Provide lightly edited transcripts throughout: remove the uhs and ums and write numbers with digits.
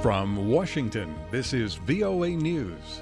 From Washington, this is VOA News.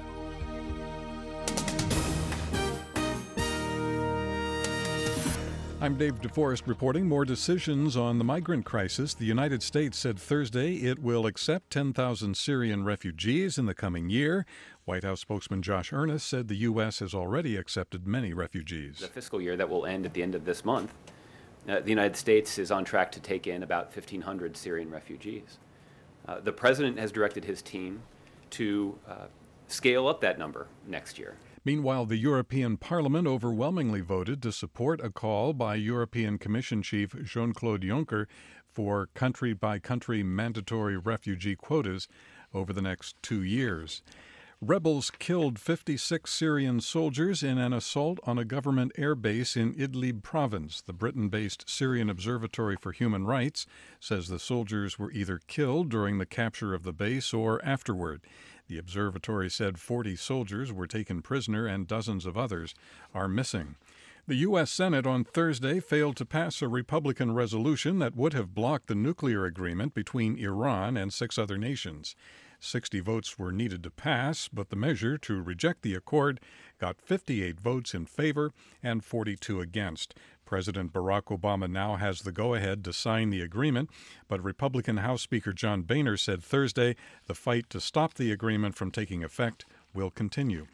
I'm Dave DeForest reporting more decisions on the migrant crisis. The United States said Thursday it will accept 10,000 Syrian refugees in the coming year. White House spokesman Josh Earnest said the U.S. has already accepted many refugees. The fiscal year that will end at the end of this month, the United States is on track to take in about 1,500 Syrian refugees. The president has directed his team to scale up that number next year. Meanwhile, the European Parliament overwhelmingly voted to support a call by European Commission Chief Jean-Claude Juncker for country-by-country mandatory refugee quotas over the next 2 years. Rebels killed 56 Syrian soldiers in an assault on a government air base in Idlib province. The Britain-based Syrian Observatory for Human Rights says the soldiers were either killed during the capture of the base or afterward. The observatory said 40 soldiers were taken prisoner and dozens of others are missing. The U.S. Senate on Thursday failed to pass a Republican resolution that would have blocked the nuclear agreement between Iran and 6 other nations. 60 votes were needed to pass, but the measure to reject the accord got 58 votes in favor and 42 against. President Barack Obama now has the go-ahead to sign the agreement, but Republican House Speaker John Boehner said Thursday the fight to stop the agreement from taking effect will continue.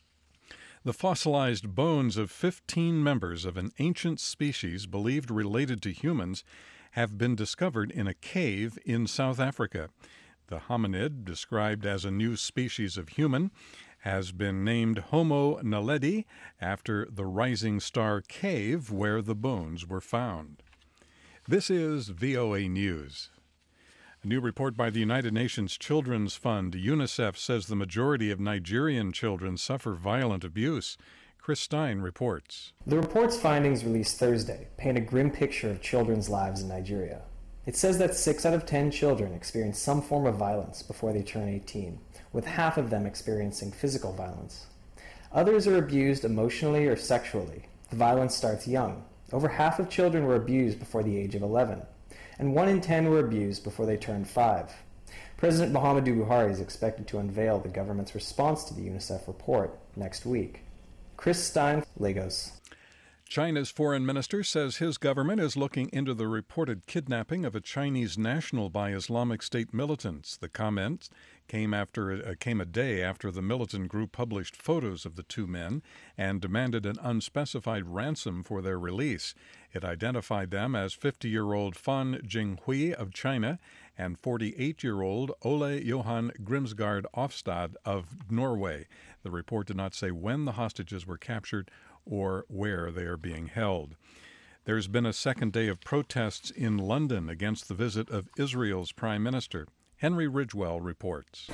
The fossilized bones of 15 members of an ancient species believed related to humans have been discovered in a cave in South Africa. The hominid, described as a new species of human, has been named Homo naledi after the Rising Star Cave where the bones were found. This is VOA News. A new report by the United Nations Children's Fund, UNICEF, says the majority of Nigerian children suffer violent abuse. Chris Stein reports. The report's findings released Thursday paint a grim picture of children's lives in Nigeria. It says that 6 out of 10 children experience some form of violence before they turn 18, with half of them experiencing physical violence. Others are abused emotionally or sexually. The violence starts young. Over half of children were abused before the age of 11, and 1 in 10 were abused before they turned 5. President Muhammadu Buhari is expected to unveil the government's response to the UNICEF report next week. Chris Stein, Lagos. China's foreign minister says his government is looking into the reported kidnapping of a Chinese national by Islamic State militants. The comment came a day after the militant group published photos of the 2 men and demanded an unspecified ransom for their release. It identified them as 50-year-old Fan Jinghui of China and 48-year-old Ole Johan Grimsgaard Ofstad of Norway. The report did not say when the hostages were captured or where they are being held. There's been a second day of protests in London against the visit of Israel's prime minister. Henry Ridgwell reports.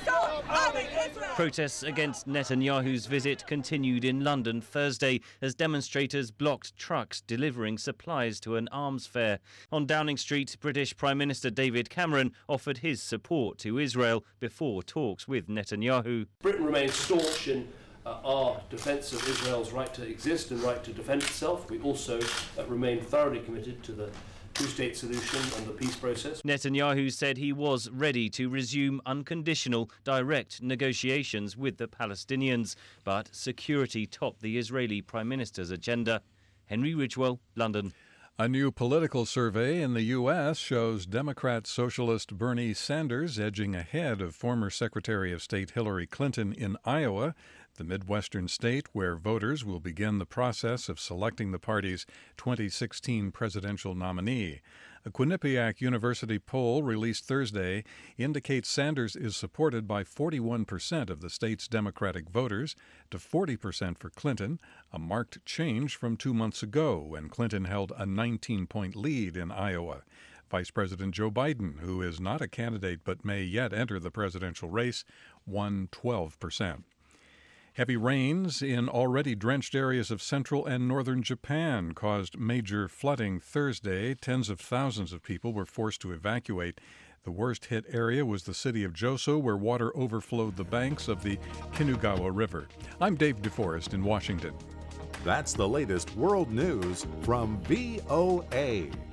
Protests against Netanyahu's visit continued in London Thursday as demonstrators blocked trucks delivering supplies to an arms fair. On Downing Street, British Prime Minister David Cameron offered his support to Israel before talks with Netanyahu. Britain remains staunch in our defence of Israel's right to exist and right to defend itself. We also remain thoroughly committed to the two-state solution and the peace process. Netanyahu said he was ready to resume unconditional, direct negotiations with the Palestinians, but security topped the Israeli Prime Minister's agenda. Henry Ridgwell, London. A new political survey in the U.S. shows Democrat Socialist Bernie Sanders edging ahead of former Secretary of State Hillary Clinton in Iowa, the Midwestern state where voters will begin the process of selecting the party's 2016 presidential nominee. A Quinnipiac University poll released Thursday indicates Sanders is supported by 41% of the state's Democratic voters to 40% for Clinton, a marked change from 2 months ago when Clinton held a 19-point lead in Iowa. Vice President Joe Biden, who is not a candidate but may yet enter the presidential race, won 12%. Heavy rains in already drenched areas of central and northern Japan caused major flooding Thursday. Tens of thousands of people were forced to evacuate. The worst hit area was the city of Joso, where water overflowed the banks of the Kinugawa River. I'm Dave DeForest in Washington. That's the latest world news from VOA.